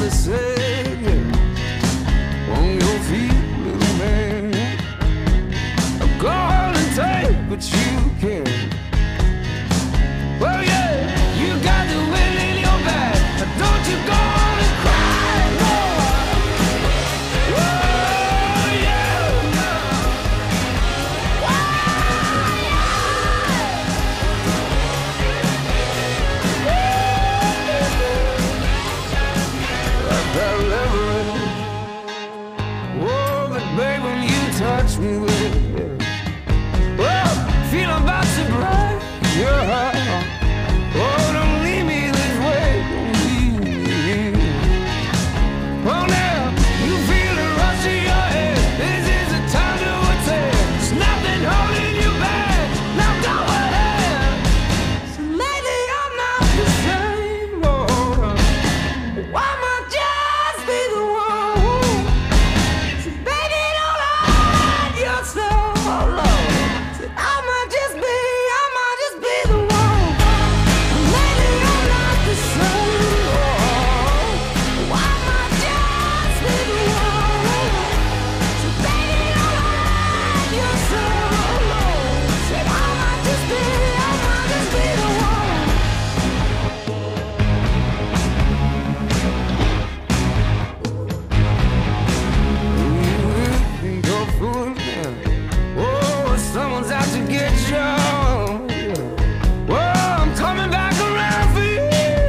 to say, on your feet, little man. Go on and take what you can. Well, yeah, you got the wind in your back. Don't you go on and cry, no. Oh, yeah. That leverage. Oh, but babe, when you touch me with it, well, feel about to break your heart. Oh, don't leave me this way, don't leave me here. Oh, now, you feel the rush in your head. This is the time to attack. There's nothing holding you back. Now go ahead. So maybe I'm not the same, oh. Why might just be the one? So baby, don't hide yourself, oh Lord. So I might just be the one. Maybe I'm not the same, oh. Why might just be the one? So baby, don't hide yourself, oh Lord. So I might just be the one. Go fool, yeah. Oh, someone's out to get you. Oh, I'm coming back around for you.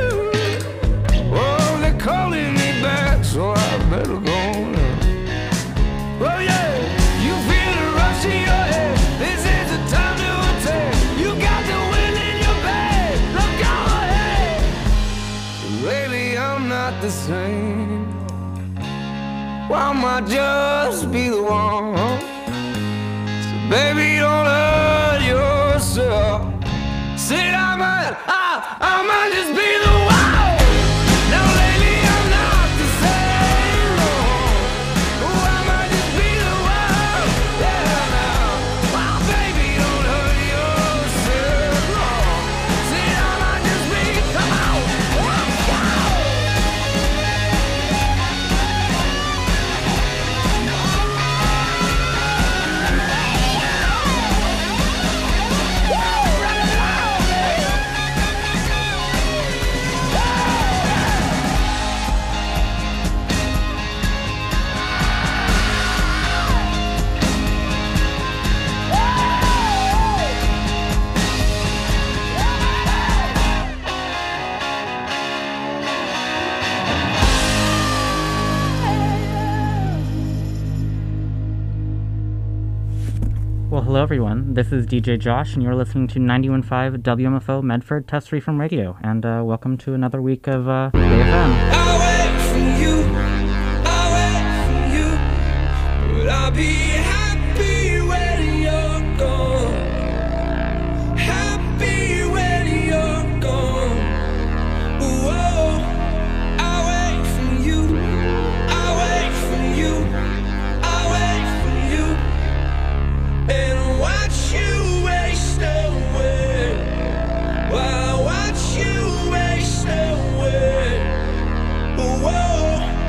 Oh, they're calling me back, so I better go now. Oh, yeah, you feel the rush in your head. This is the time to attack. You got the wind in your back. Now go ahead. Lately, I'm not the same. Why might just be the one? So baby, don't hurt yourself. Say I might just be the one. Now lately I'm not the same. No. Oh, I might just be the one. Yeah, now. Wow, baby, don't hurt yourself. No. Say I might just be. Come on, let's go. Well, hello everyone. This is DJ Josh, and you're listening to 91.5 WMFO Medford Test Free from Radio. And welcome to another week of AFM. I'll wait for you, but I'll be happy when you're gone. Happy when you're gone. Whoa, I'll wait for you, I'll wait for you, I'll wait for you, and watch you waste away. While I watch you waste away. Whoa.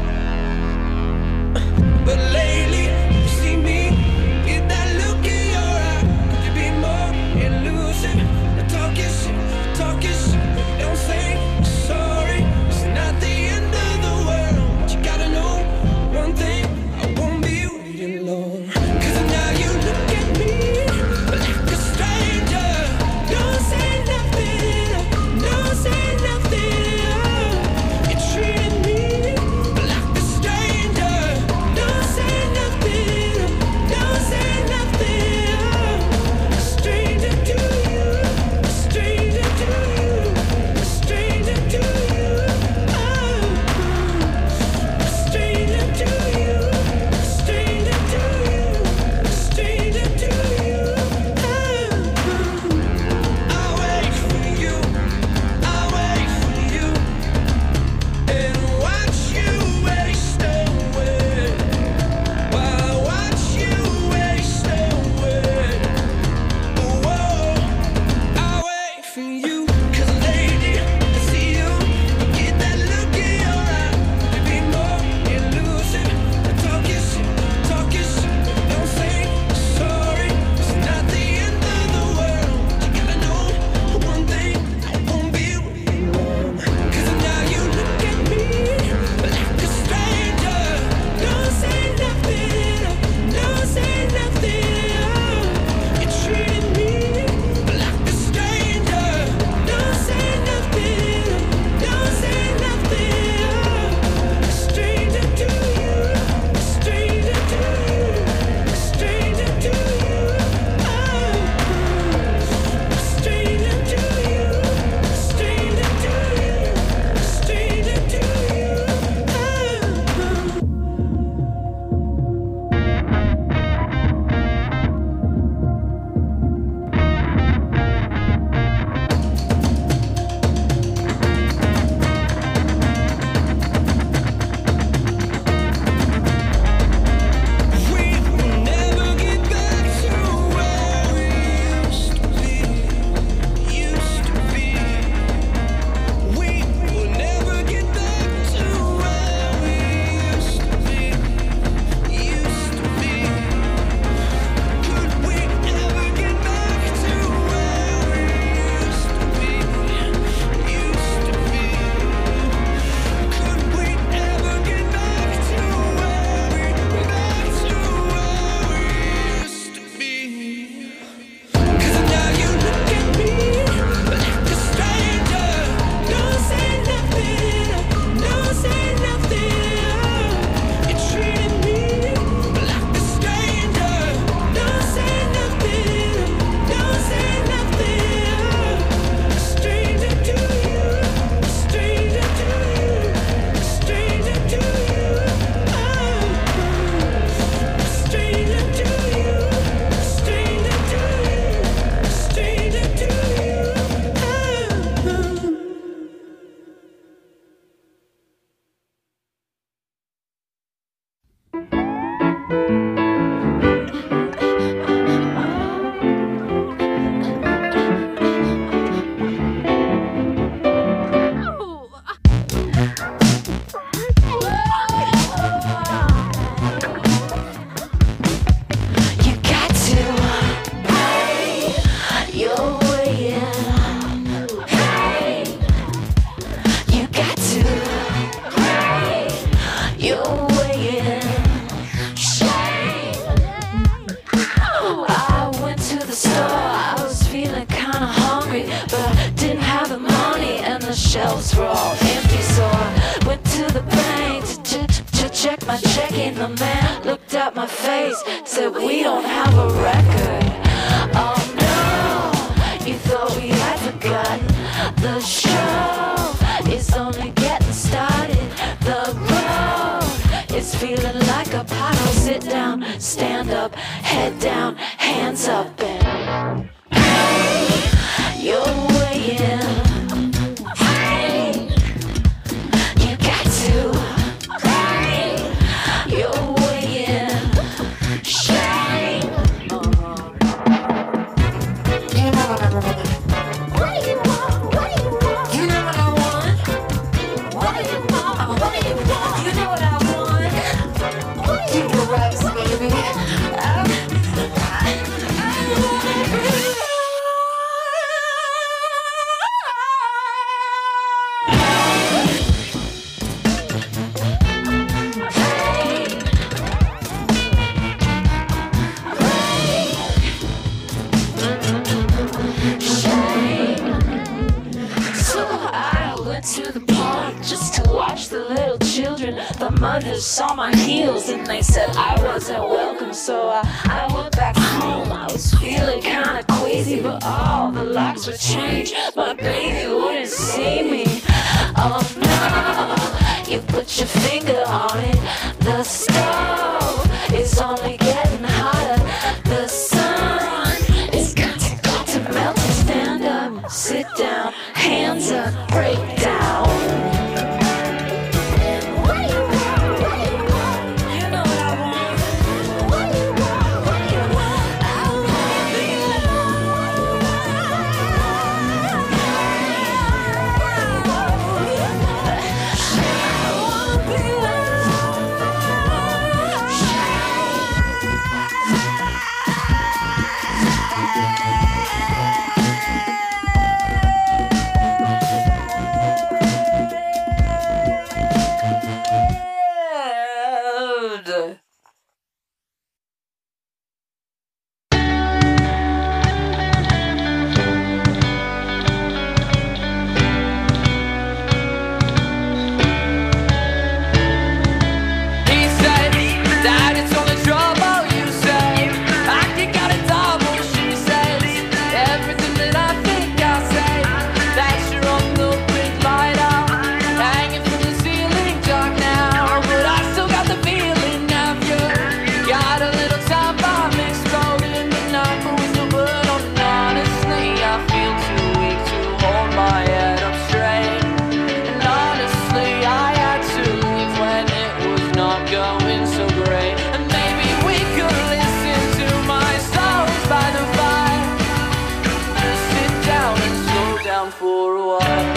my check in, the man looked at my face, said we don't have a record. Oh no, you thought we had forgotten. The show is only getting started. The road is feeling like a pothole. Sit down, stand up, head down, hands up, and hey, you're weighing. Hey, you got to. Hey, you're weighing. Shame. You know what I want. What do you want? What do you want? You know what I want. What do you want? What do you want? You know what I want. What do you want, baby? To the park just to watch the little children. The mothers saw my heels and they said I wasn't welcome, so I went back home. I was feeling kinda queasy, but all the locks were changed. My baby wouldn't see me. Oh no, you put your finger on it. The stove is only getting hotter. The sun is got to melt. Stand up, sit down, hands up, break down. For a while.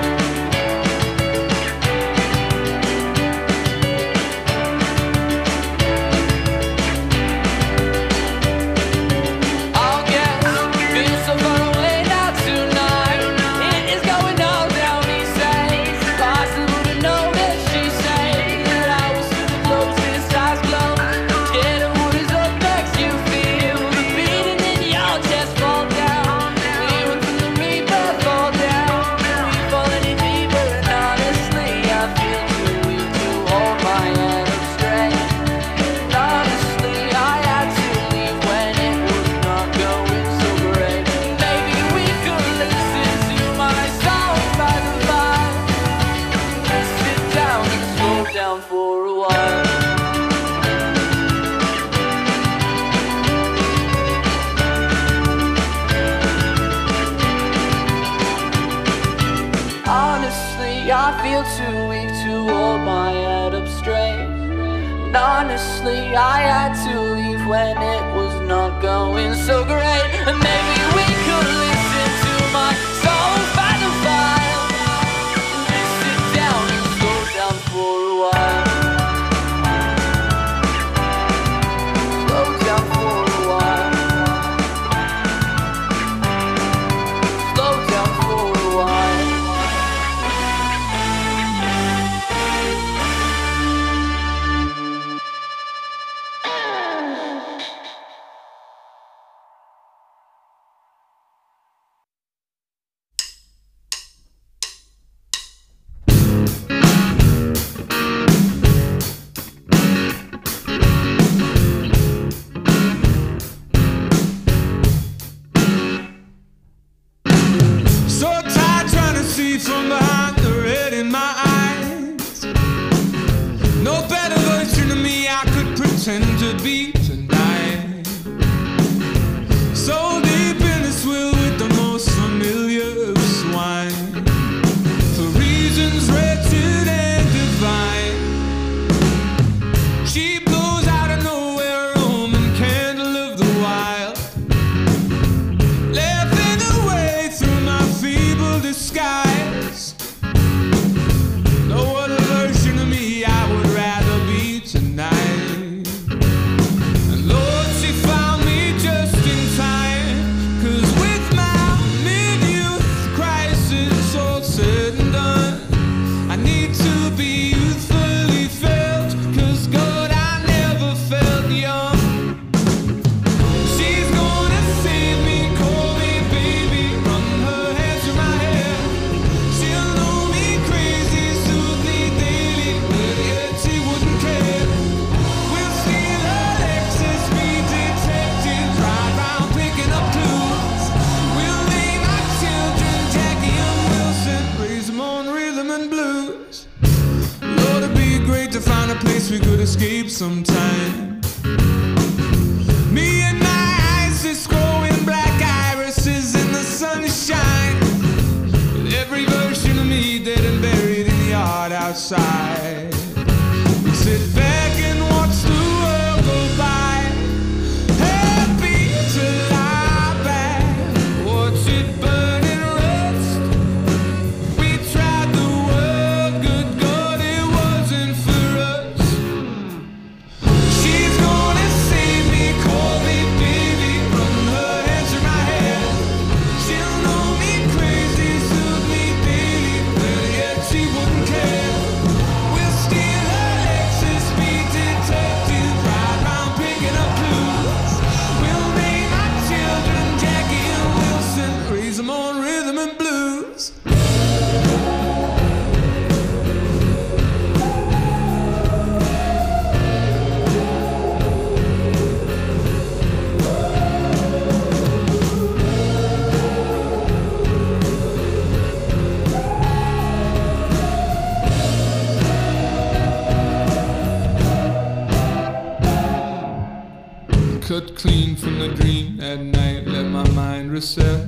I feel too weak to hold my head up straight. And honestly, I had to leave when it was not going so great. And maybe we could listen to my songs by the fire and just sit down and slow down for a while. Slow down for a while. Slow down for a while. pretend to be tonight. So deep in this will with the most familiar of swine, for reasons wretched and divine. She blows out of nowhere, Roman candle of the wild, laughing away through my feeble disguise. No other version of me I would rather be tonight. And Lord, she found me just in time, 'cause with my mid-youth crisis all said and done, I need to be youthfully felt, 'cause God, I never felt young. She's gonna save me, call me baby, run her hands through my hair. She'll know me crazy, soothe me daily, but yet she wouldn't care. We'll steal a Lexus, be detectives, ride round picking up clues. We'll name our children Jackie and Wilson, raise them on rhythm and blues. Lord, it'd be great to find a place we could escape sometime. Me and my eyes just growing black irises in the sunshine, with every version of me dead and buried in the yard outside. We sit back and watch the world go by, happy to lie back, watch it burn and rust. We tried the world, good God, it wasn't for us. She's gonna save me, call me baby, run her hands through my hair. She'll know me crazy, soothe me daily, but yet she wouldn't care. We'll steal a Lexus, be detectives, ride round picking up clues. We'll name our children Jackie and Wilson, raise them on rhythm and blues. Cut clean from the dream at night, let my mind reset.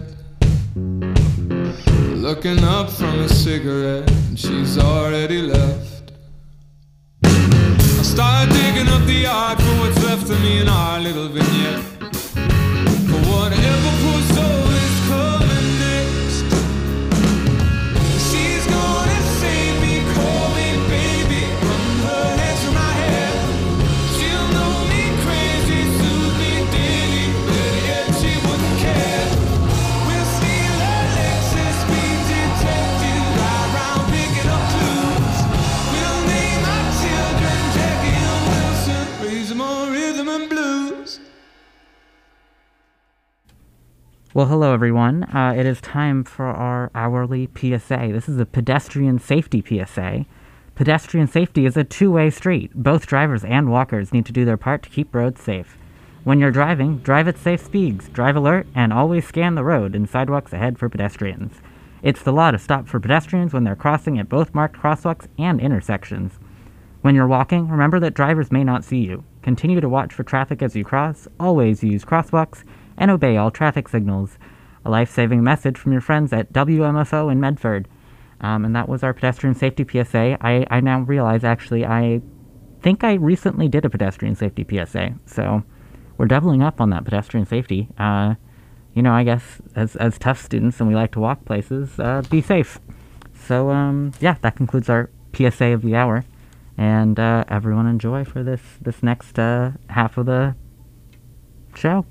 Looking up from a cigarette, and she's already left. I start digging up the yard for what's left of me in our little vignette, for whatever poor soul is coming next. She's gonna save me, call me baby, run her hands through my hair. She'll know me crazy, soothe me daily, but yet she wouldn't care. We'll steal a Lexus, be detectives, ride round picking up clues. We'll name our children Jackie and Wilson, raise them on rhythm and blues. Well, hello everyone. It is time for our hourly PSA. This is a pedestrian safety PSA. Pedestrian safety is a two-way street. Both drivers and walkers need to do their part to keep roads safe. When you're driving, drive at safe speeds, drive alert, and always scan the road and sidewalks ahead for pedestrians. It's the law to stop for pedestrians when they're crossing at both marked crosswalks and intersections. When you're walking, remember that drivers may not see you. Continue to watch for traffic as you cross, always use crosswalks, and obey all traffic signals. A life-saving message from your friends at WMFO in Medford. And that was our pedestrian safety PSA. I now realize, actually, I think I recently did a pedestrian safety PSA. So we're doubling up on that pedestrian safety. You know, I guess as tough students and we like to walk places, be safe. So, yeah, that concludes our PSA of the hour. And everyone enjoy for this next half of the show.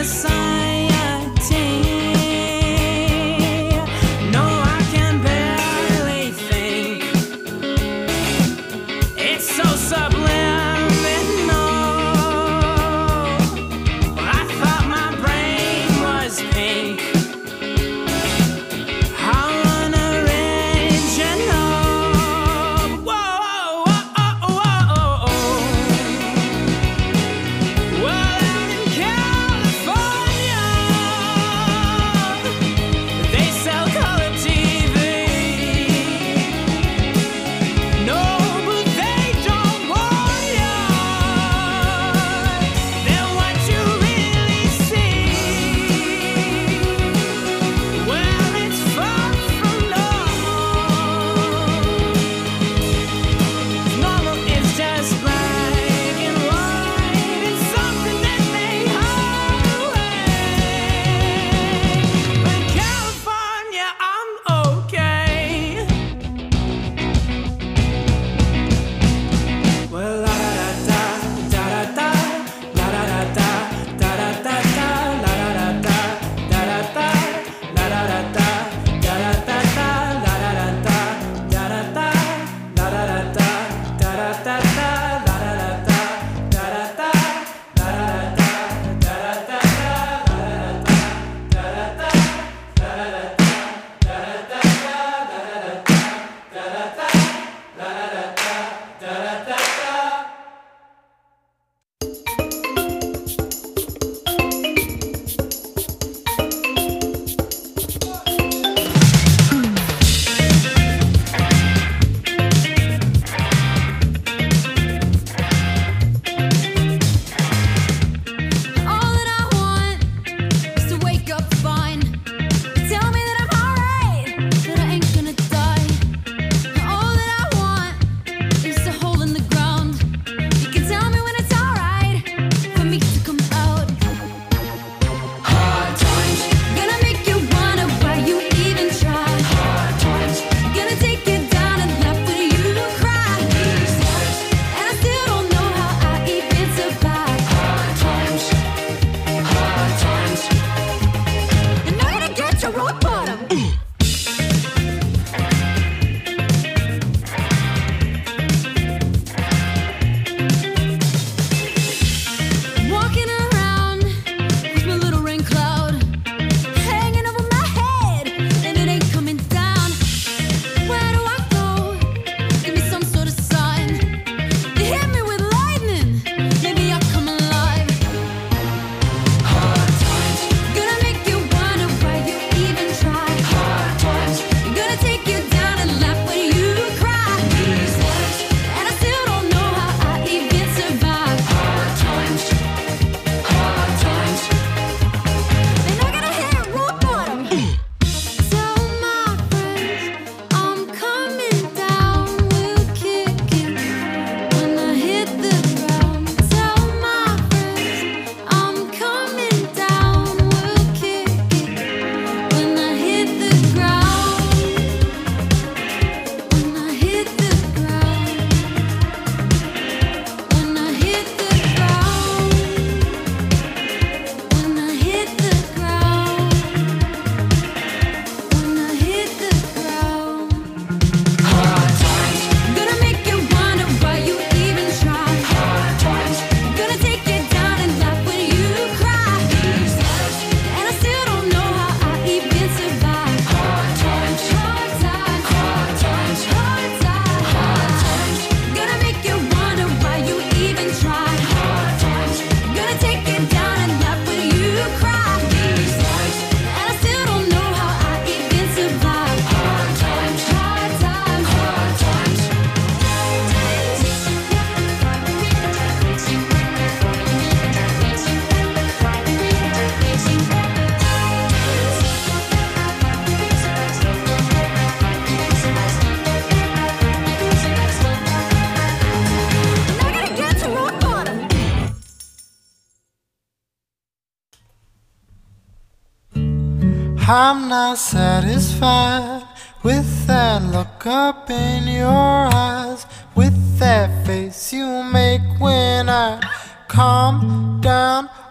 I'm not satisfied with that look up in your eyes, with that face you make when I calm down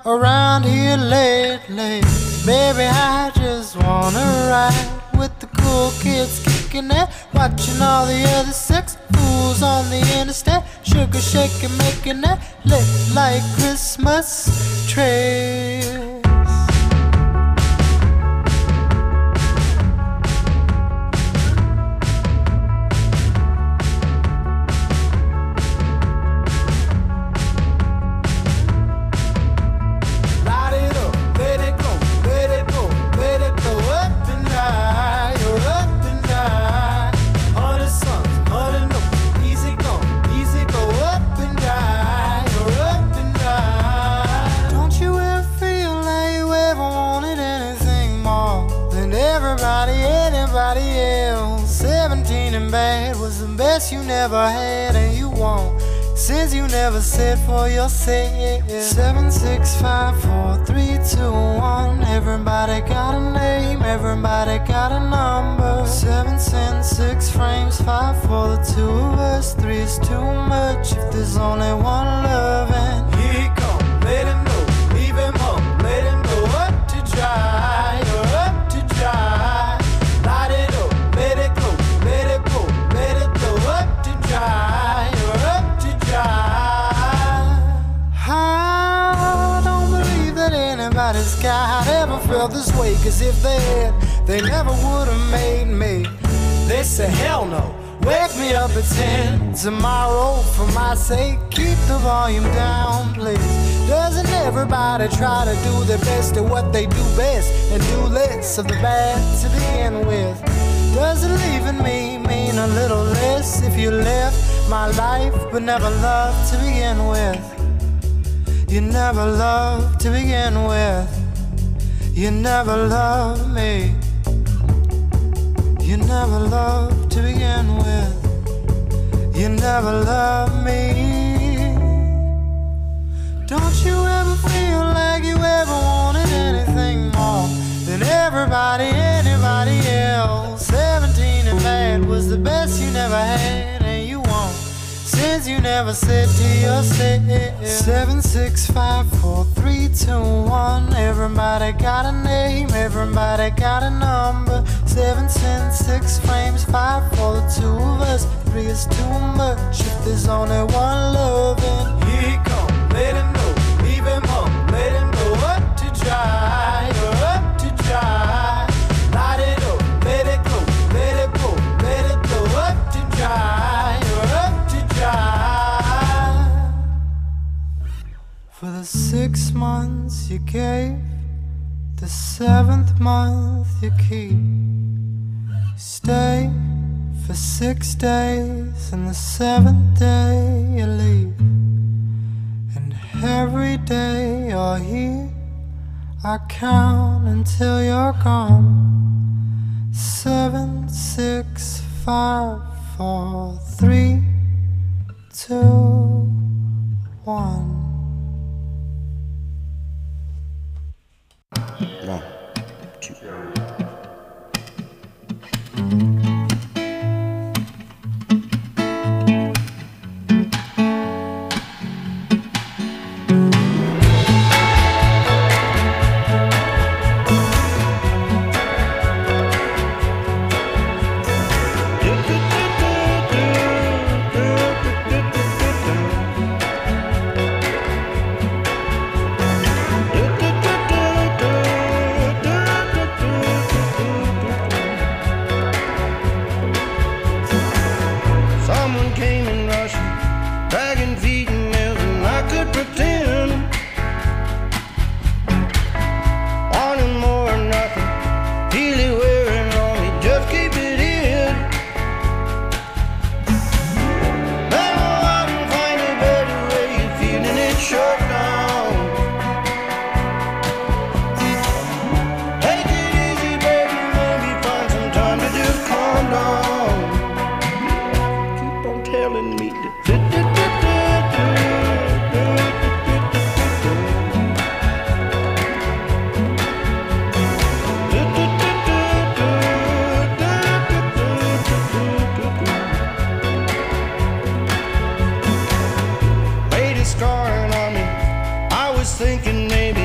around here lately. Baby, I just wanna ride with the cool kids kicking it, watching all the other sex fools on the interstate, sugar shaking, making it lit like Christmas trees. You never had and you won't, since you never said for yourself. 7, 6, 5, 4, 3, 2, 1. Everybody got a name, everybody got a number. 7 cents, 6 frames, 5 for the two of us. 3 is too much if there's only one loving. Here he come, let him know, leave him home, let him go up to dry, or up to dry. Light it up, let it go, let it go, let it go up to dry, or up to dry. I don't believe that anybody's got ever felt this way, cause if they had, they never would have made me. They say hell no, wake me up at 10 tomorrow for my sake. Keep the volume down, please. Doesn't everybody try to do their best at what they do best, and do less of the bad to begin with? Doesn't leaving me mean a little less if you left my life but never loved to begin with? You never loved to begin with. You never loved me. You never loved to begin with. You never loved me. Don't you ever feel like you ever wanted anything more than everybody, anybody else? 17 and bad was the best you never had, and you won't, since you never said to yourself. 7, 6, 5, 4, 3, 2, 1. Everybody got a name, everybody got a number. 7 cents, 6 frames, 5 for the two of us. 3 is too much if there's only one loving. Here he come, let him know, leave him home, let him go up to dry, or up to dry. Light it up, let it go, let it go, let it go up to dry, or up to dry. For the 6 months you gave, the 7th month you keep. Stay for 6 days, and the 7th day you leave. And every day you're here, I count until you're gone. 7, 6, 5, 4, 3, 2, 1. One, two. Thinking maybe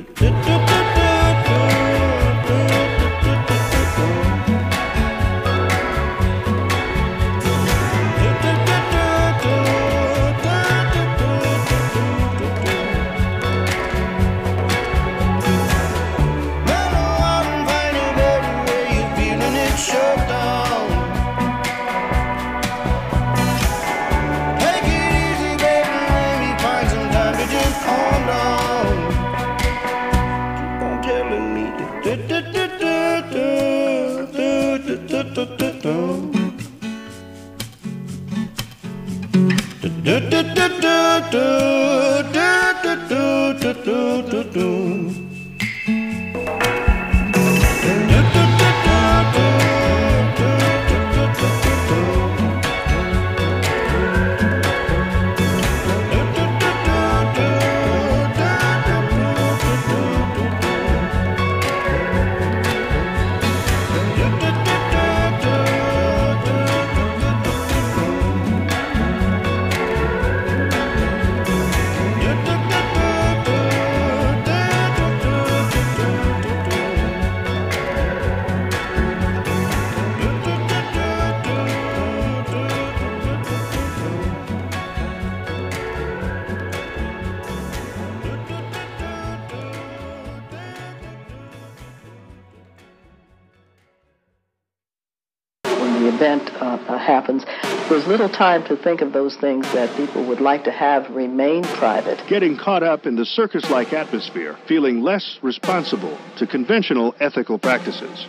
event happens, there's little time to think of those things that people would like to have remain private. Getting caught up in the circus-like atmosphere, feeling less responsible to conventional ethical practices.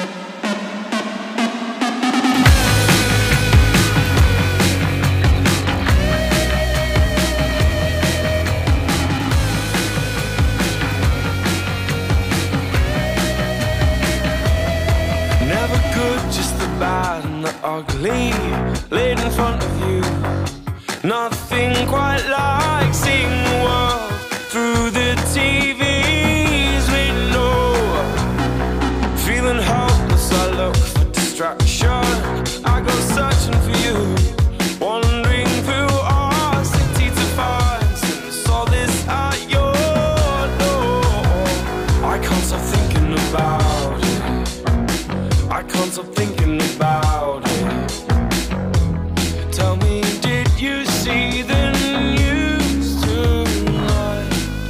Bad and the ugly laid in front of you. Nothing quite like seeing the world through the TV's window. Feeling helpless, I look for distraction. I go searching for you, wandering through our city to find some solace at your door. I can't stop thinking about it. I can't stop thinking about it. Tell me, did you see the news tonight?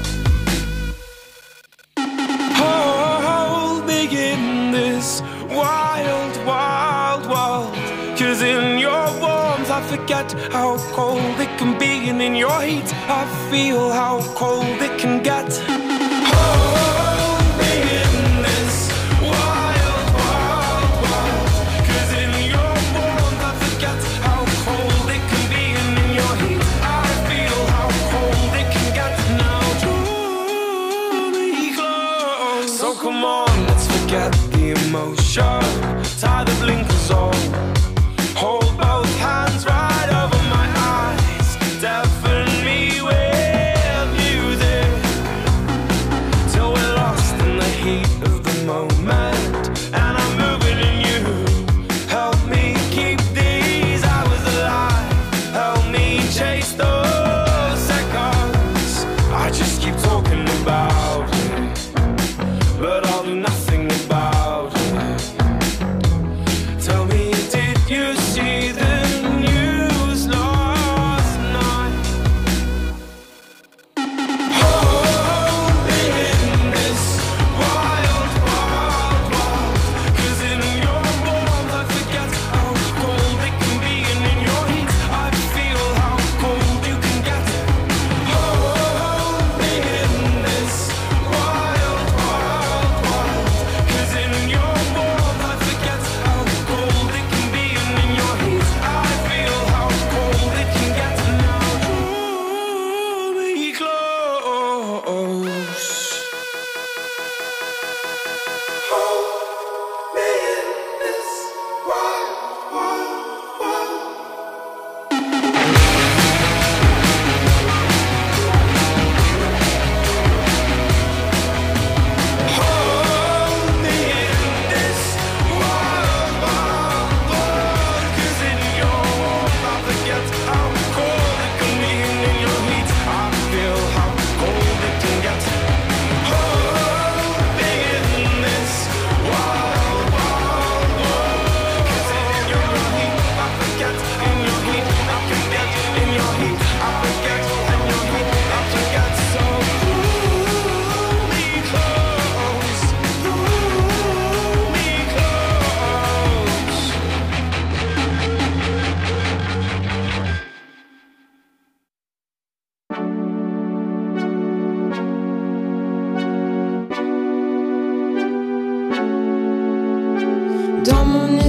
Hold me in this wild, wild world. 'Cause in your warmth I forget how cold it can be, and in your heat I feel how cold it can get. Hold me in this wild, wild world. 'Cause in your warmth I forget how cold it can be, and in your heat I feel how cold it can get. Now draw me close. So come on, let's forget the emotion. Tie the blinkers on. Hold both hands right over my eyes. Deafen me with music till we're lost in the heat of the moment. And I'm moving in you. Help me keep these hours alive. Help me chase those seconds. I just keep talking about it, but I'll do nothing about it. Tell me, did you see the news last night? Hold me in this wild, wild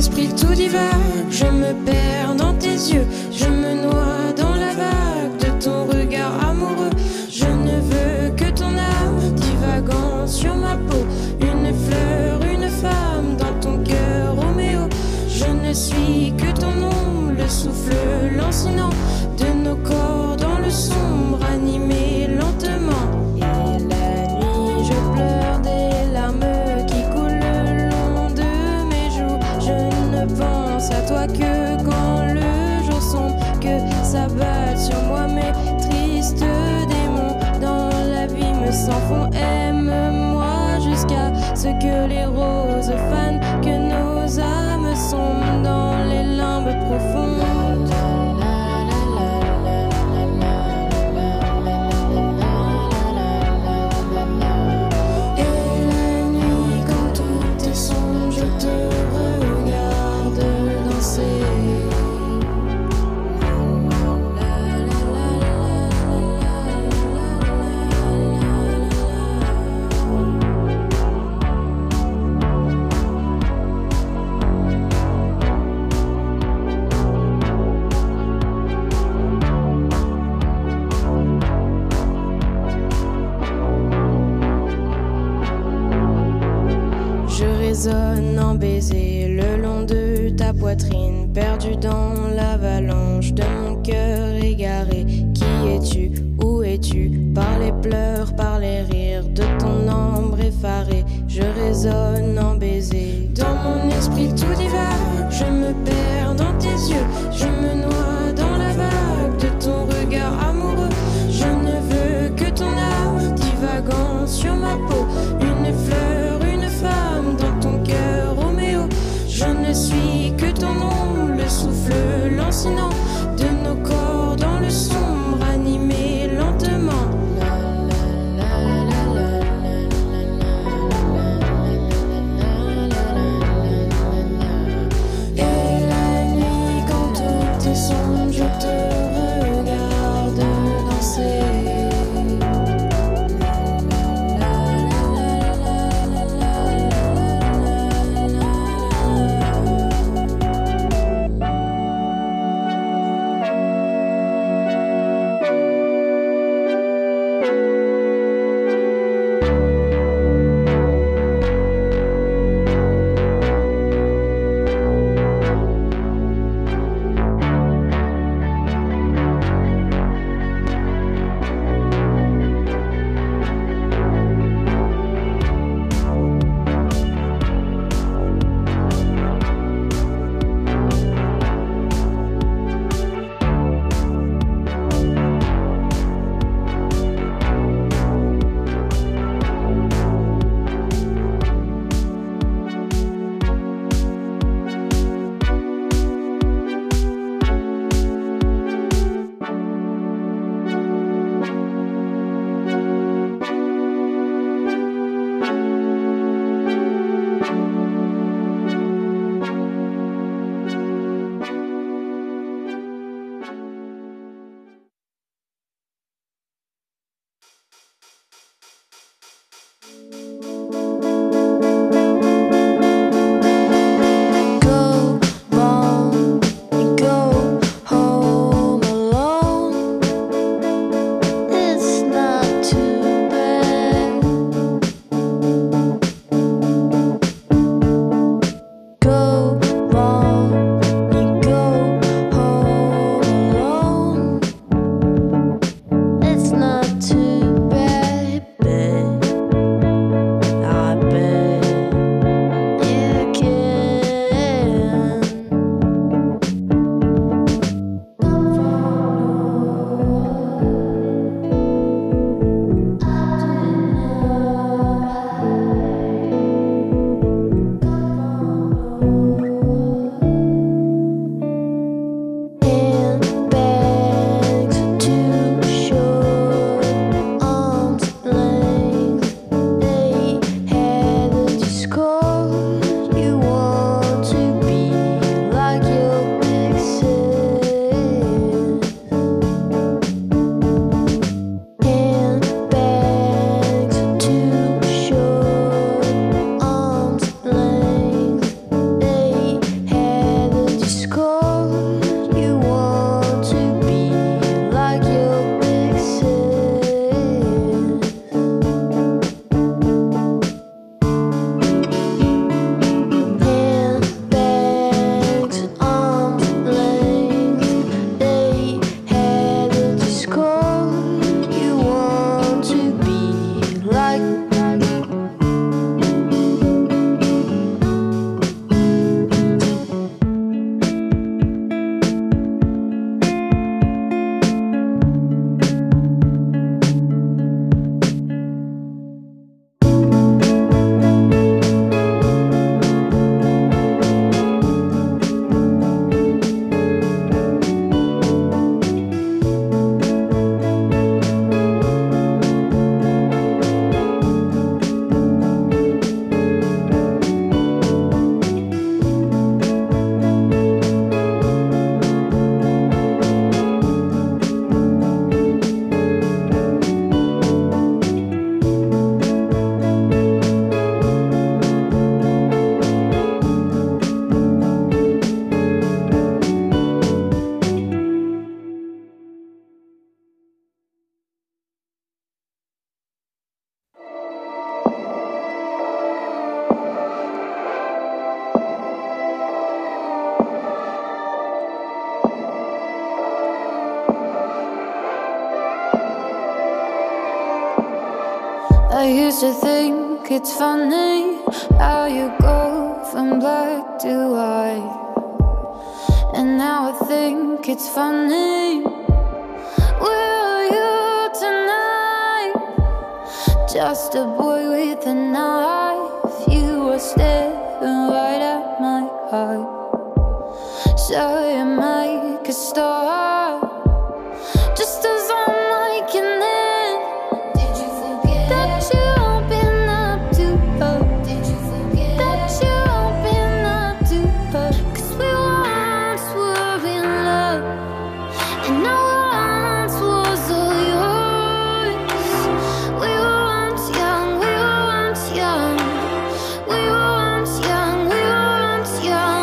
esprit tout divague, je me perds dans tes yeux, je me noie dans la vague de ton regard amoureux. Je ne veux que ton âme divagant sur ma peau, une fleur, une femme dans ton cœur, Roméo. Je ne suis que ton nom, le souffle lancinant de nos corps dans le sombre, animé lentement. Et la nuit, je pleure des larmes qui coulent le long de mes joues. Je ne pense à toi que quand le jour sombre, que s'abattent sur moi mes tristes démons. Dans l'abîme sans fond, aime-moi jusqu'à ce que les roses fanent, que nos âmes sombrent dans les limbes profondes. Résonne en baiser le long de ta poitrine, perdu dans l'avalanche de mon cœur égaré. Qui es-tu? Où es-tu? Par les pleurs, par les rires de ton ombre effarée, je résonne en baiser. Dans mon esprit tout divague, je me perds dans tes yeux, je me noie dans la vague de ton regard amoureux. Je ne veux que ton âme divagant sur ma peau, une fleur, une femme dans ton cœur, Roméo. Je ne suis que ton nom, le souffle lancinant de nos corps dans le sombre, animé lentement. Et la nuit quand tout used to think it's funny how you go from black to white, and now I think it's funny. Where are you tonight? Just a boy with a knife. You were staring right at my heart. So you make a start, just as I'm making it. Did you forget that you open up to her? Did you forget that you open up to her? 'Cause we once were in love, and now once was all yours. We were once young, we were once young. We were once young, we were once young.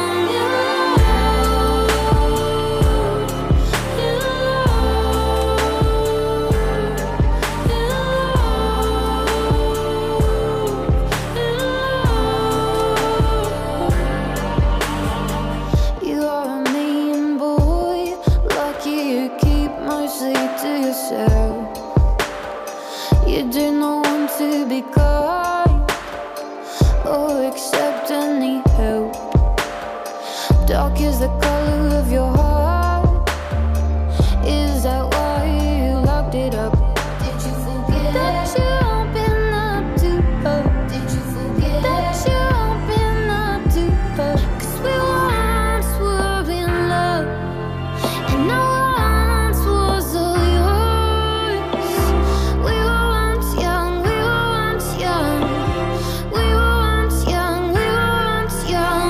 You are a mean boy, lucky you keep mostly to yourself. You do not want to be kind or accept any help. Dark is the color of your heart. Is that why you locked it up? Did you forget that you open up to her? Did you forget that you open up to her? 'Cause we once were in love, and now once was all yours. We were once young, we were once young. We were once young, we were once young.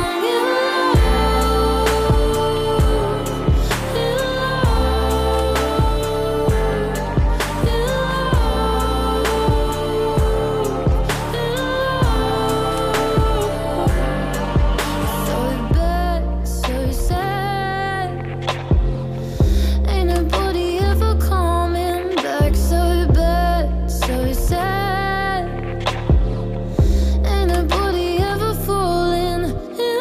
So bad, so sad. Ain't nobody ever coming back. So bad, so sad. Ain't nobody ever falling in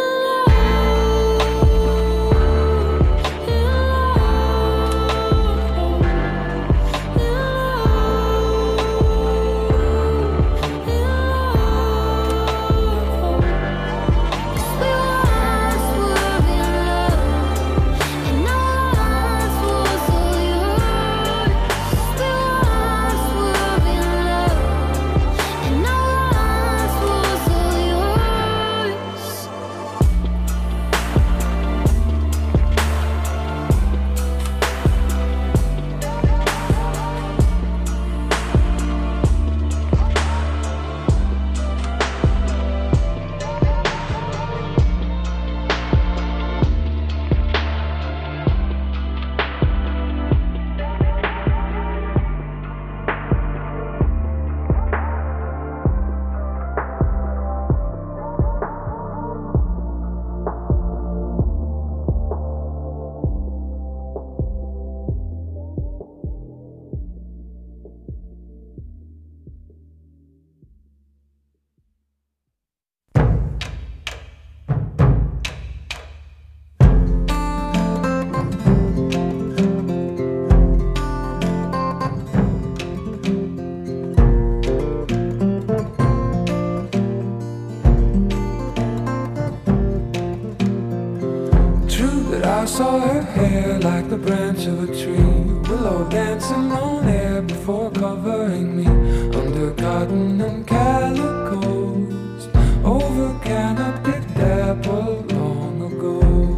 True that I saw her hair like the branch of a tree, willow dancing on air before covering me, under cotton and calicos, over canopied dapple long ago.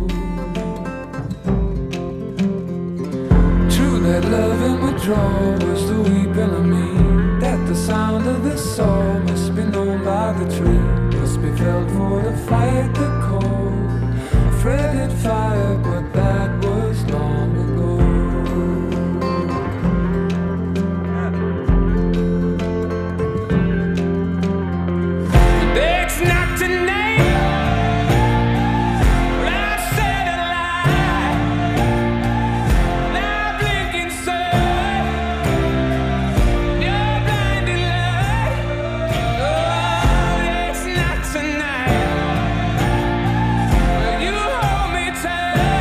True that love in withdrawal was the weeping of me, that the sound of this soul must be known by the tree, must be felt for to fight the cold. A fretted fire, but that was long ago. It's not tonight, but I said a lie. Now blinking sun, your blinding light. Oh, it's not tonight. You hold me tight.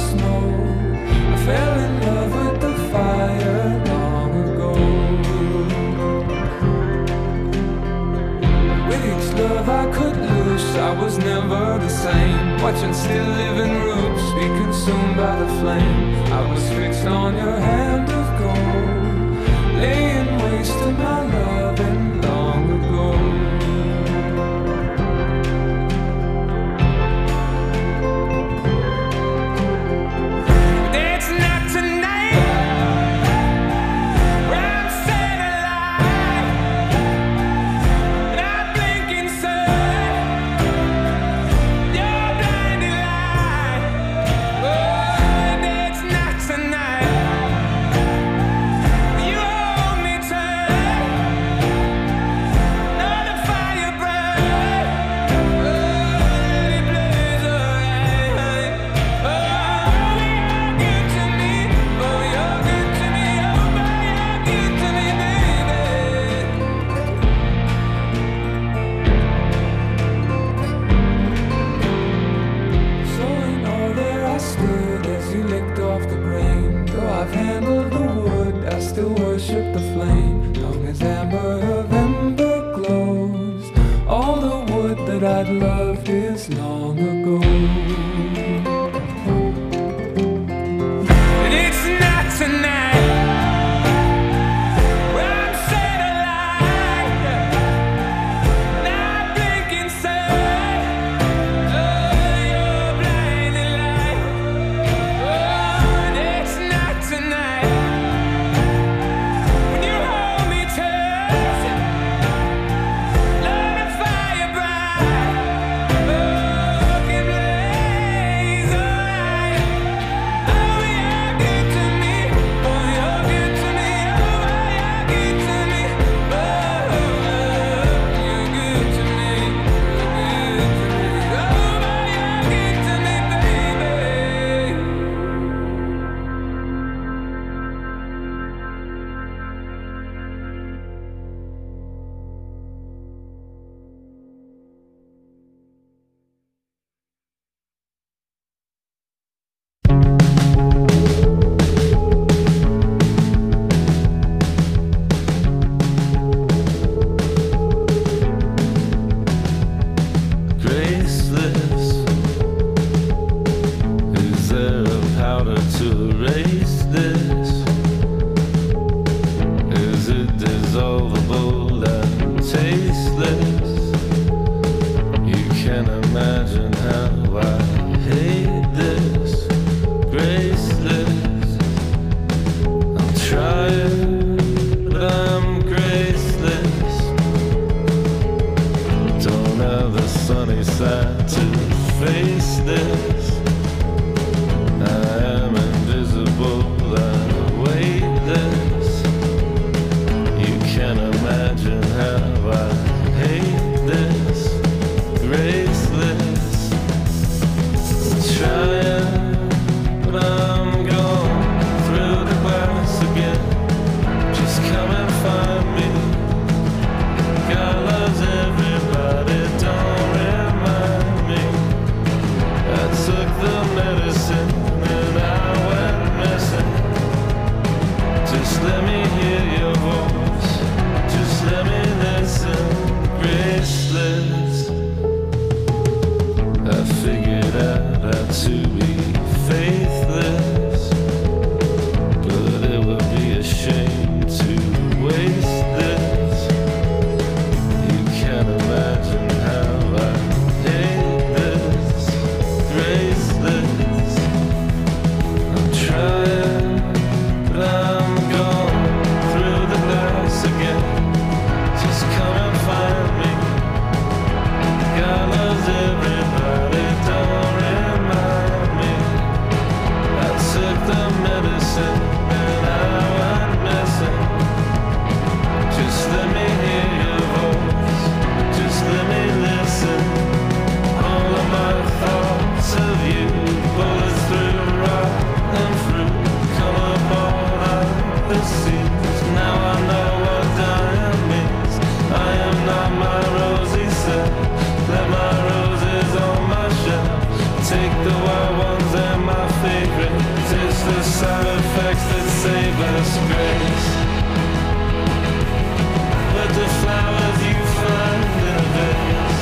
snow. I fell in love with the fire long ago. With each love I could lose, I was never the same. Watching still living roots be consumed by the flame. I was fixed on your hand of gold, laying waste to my loving long ago. It's not tonight where I'm set alive, and I blink inside your blinding light. Oh, it's not tonight. You hold me tight, not a fire bright. Oh, let it blaze alright. Oh, you're good to me. Oh, you're good to me. Oh, my, you're good to me, baby. So in all there I stood as you licked off the grain. Though I've handled the wood, I still worship the flame. Long as amber of ember glows, all the wood that I'd loved is long ago. And it's not tonight where I'm set alive, and I blink inside your blinding light. Oh, and it's not tonight when you hold me tight, let a fire bright. Oh, can blaze alright. Oh, you're good to me. Oh, you're good to me. Oh, you're good to me. Oh, you're good to me. You're good to me. Oh, you're good to me, baby. Graceless, is there a powder to erase this? Is it dissolvable and tasteless? You can imagine how I hate this. Graceless, I'm trying, but I'm graceless. Don't have the sunny side to face this. I am invisible. us grace. But the flowers you find in a vase,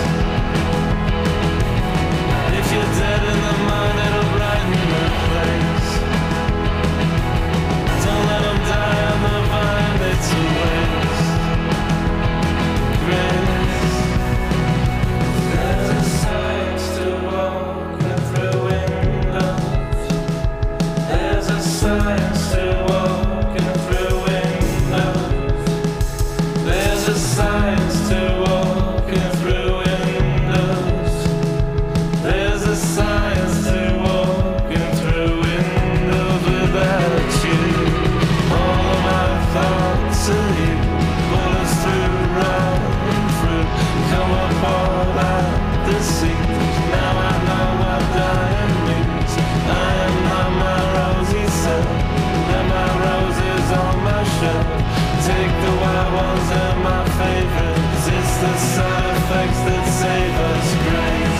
if you're dead in the mind, it'll brighten the place. Don't let them die on the vine, it's a waste. Grace. There's a science to walking through windows. There's a science to walking through windows. There's a science to walking through windows. There's a science to walking through windows without you. All of my thoughts of you pull us through rolling fruit. Come apart at the seams. Now I know what dying means. I am not my rosy self, and my roses on my shelf. Take the wild ones and my favorites. It's the side effects that save us grace.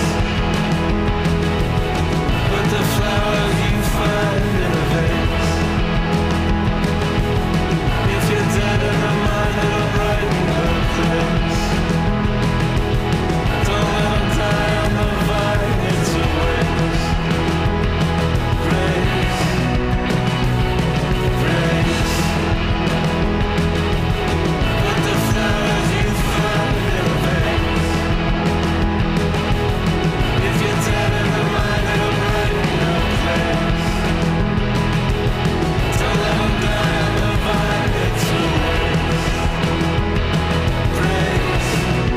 But the flowers you find in a vase, if you're dead in the mind, it'll brighten the place. Don't let them die on the vine, it's a waste. Grace, grace. But the flowers you find in a vase, if you're dead in the mind, it'll brighten the place. Don't let them die on the vine, it's a waste. Grace.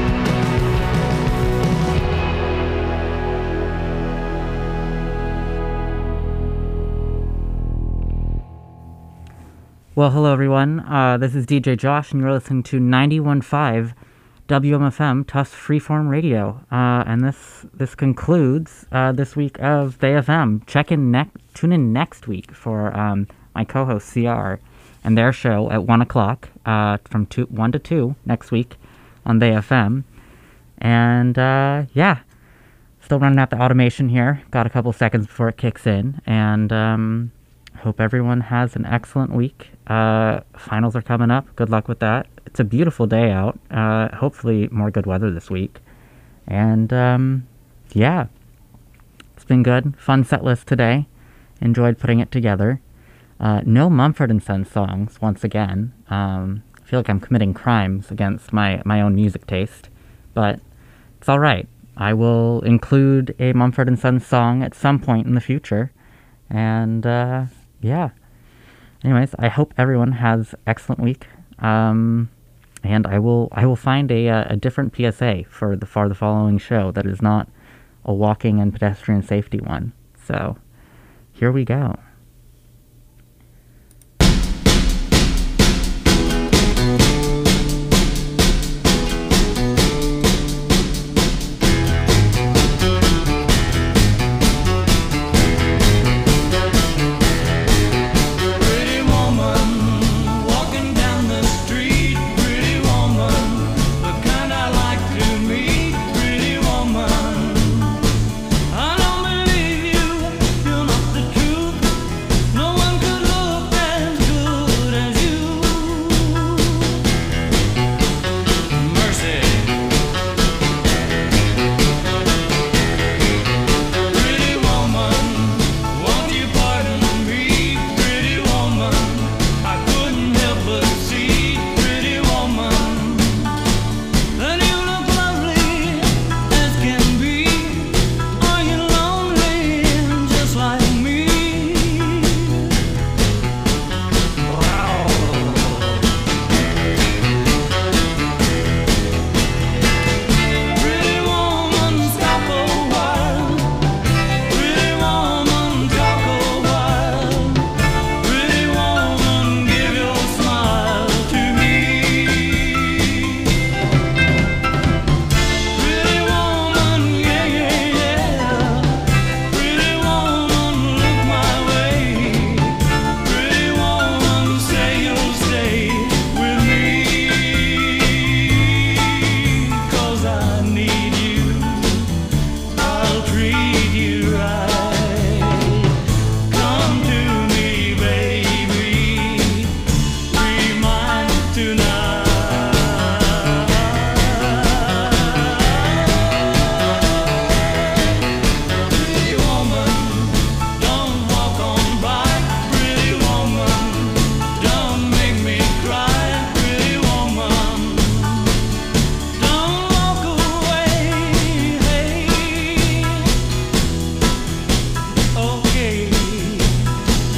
Well, hello everyone. This is DJ Josh, and you're listening to 91.5 WMFM Tufts Freeform Radio. And this concludes this week of Bay FM. Tune in next week for my co-host CR and their show at 1 o'clock from 1 to 2 next week on Bay FM. And yeah, still running out the automation here. Got a couple seconds before it kicks in. And hope everyone has an excellent week. Finals are coming up. Good luck with that. It's a beautiful day out. Hopefully more good weather this week. And yeah, it's been good. Fun set list today. Enjoyed putting it together. No Mumford & Sons songs, once again. I feel like I'm committing crimes against my own music taste. But it's alright. I will include a Mumford & Sons song at some point in the future. And yeah. Anyways, I hope everyone has an excellent week. And I will find a different PSA for the following show that is not a walking and pedestrian safety one. So here we go.